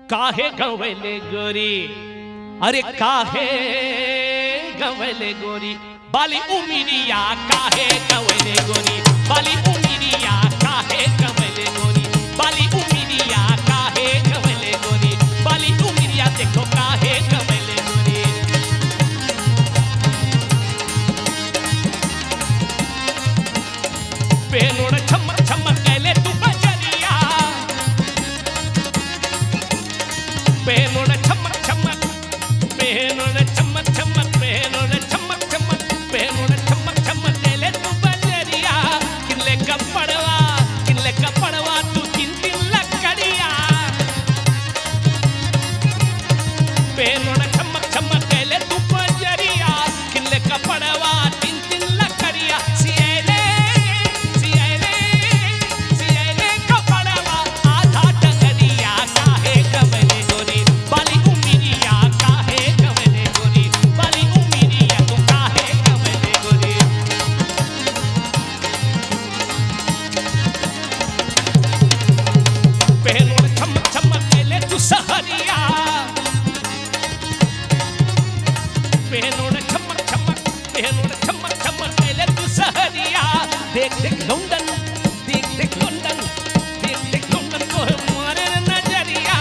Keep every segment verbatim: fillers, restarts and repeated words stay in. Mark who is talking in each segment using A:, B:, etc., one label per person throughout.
A: काहे गवले गोरी, अरे काहे गवले गोरी, बाली उमिरिया काहे गवले गोरी, बाली उमिरिया काहे गवले गोरी, बाली उमिरिया काहे गवले गोरी, बाली उमिरिया देखो काहे गवले गोरी। पेनोड़ चमक चमक कैले तू बजरिया, पेनोड़ चमक चमक, पेनोड़ चमक चमक, पेनोड़ चमक चमक, पेनोड़ चमक चमक कैले तू बजरिया। किनले का पड़वा, किनले का पड़वा तू तीन तीन लकड़िया। पेनोड़ चमक चमक कैले तू बजरिया, किनले का पड़वा तीन तीन लकड़िया। सियाले सियाले सियाले का पड़वा आधा टंगरिया, काहे गवले गोरी, बाली उमिरिया काहे गवले गोरी, बाली उमिरिया तू काहे गवले गोरी। पेनोड़ चमक चमक कैले तू सहरिया, पेनोड़ चमक चमक, पेनोड़ चमक चमक कैले तू सहरिया। देख देख लंदन, देख देख लंदन, देख देख लंदन को है मारे नजरिया।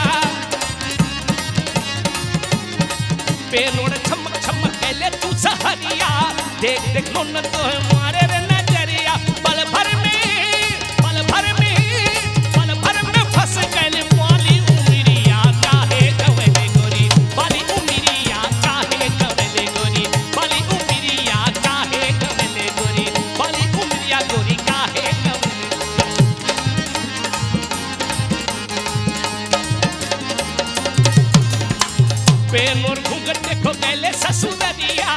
A: पेनोड़ चमक चमक कैले तू सहरिया, देख देख लंदन को है मारे नजरिया। पल भर में, पल भर में, पल भर में फंस गइल बाली उमिरिया काहे गवले गोरी, बाली उमिरिया काहे गवले गोरी, बाली उमिरिया काहे गवले गोरी, बाली उमिरिया गोरी काहे गवले। पेनोड़ घूंघट देखो कैले ससुररिया,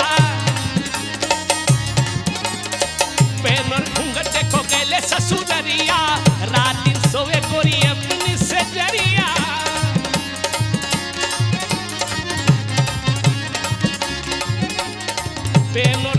A: पेनोड़ घूंघट देखो कैले ससुररिया। रात दिन सोवे गोरी अपनी सजरिया। पेनोड़